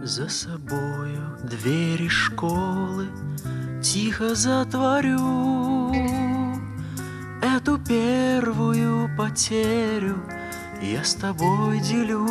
За собою двери школы тихо затворю. Эту первую потерю я с тобой делю.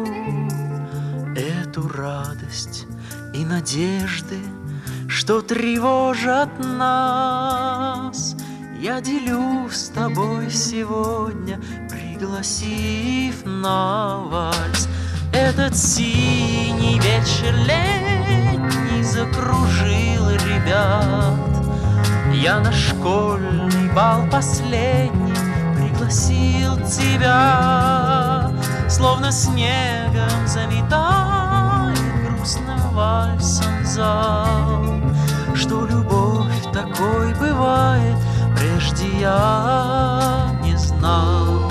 Эту радость и надежды, что тревожат нас, я делю с тобой сегодня, пригласив на вальс. Этот синий вечер летний закружил ребят. Я на школьный бал последний пригласил тебя. Словно снегом заметает грустным вальсом зал. Что любовь такой бывает, прежде я не знал.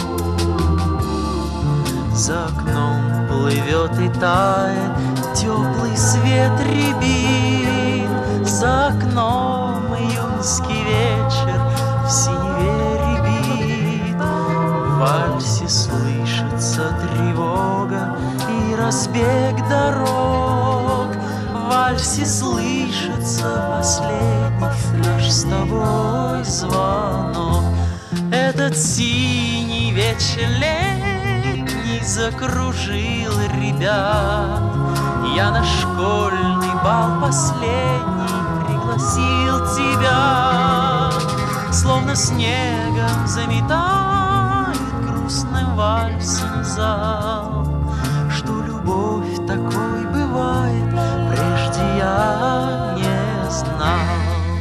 За окном плывет и тает теплый свет рябин. За окном июньский вечер в синеве рябит. В вальсе слышится тревога и разбег дорог. В вальсе слышится последний наш с тобой звонок. Этот синий вечер летний закружил ребят. Я на школьный бал последний пригласил тебя. Словно снегом заметает грустным вальсом зал. Что любовь такой бывает, прежде я не знал.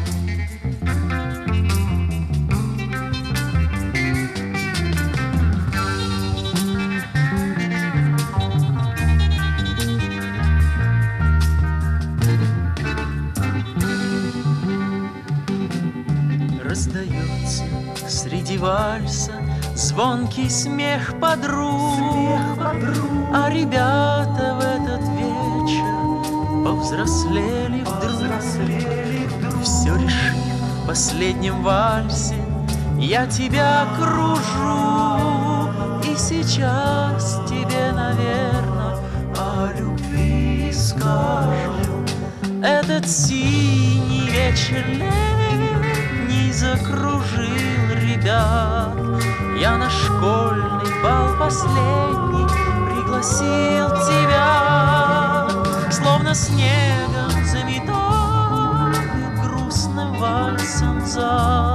Раздается среди вальса звонкий смех подруг, а ребята в этот вечер повзрослели вдруг. Все решив в последнем вальсе, я тебя кружу. И сейчас тебе, наверное, о любви скажу. Этот синий вечер летний закружил ребят. Я на школьный бал последний пригласил тебя. Словно снегом заметает грустным вальсом зал.